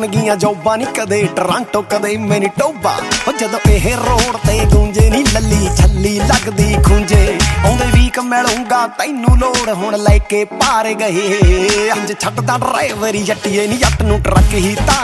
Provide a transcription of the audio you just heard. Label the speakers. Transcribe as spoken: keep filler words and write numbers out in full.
Speaker 1: ਗਈਆਂ ਜੋਬਾਂ ਨੀ ਕਦੇ ਟਰਾਂਟੋ ਕਦੇ ਮੈਨੀਟੋਬਾ ਉਹ ਜਦੋਂ ਇਹ ਰੋਡ ਤੇ ਗੂੰਜੇ ਨੀ ਲੱਲੀ ਛੱਲੀ ਲੱਗਦੀ ਖੂੰਜੇ ਆਉਂਦੇ ਵੀਕ ਮਿਲੂੰਗਾ ਤੈਨੂੰ ਲੋੜ ਹੁਣ ਲੈ ਕੇ ਪਾਰ ਗਏ ਅੰਜ ਛੱਡਦਾ ਡਰਾਈਵਰ ਜੱਟੀਏ ਨੀ ਜੱਟ ਨੂੰ ਟਰੱਕ ਹੀ ਤਾਂ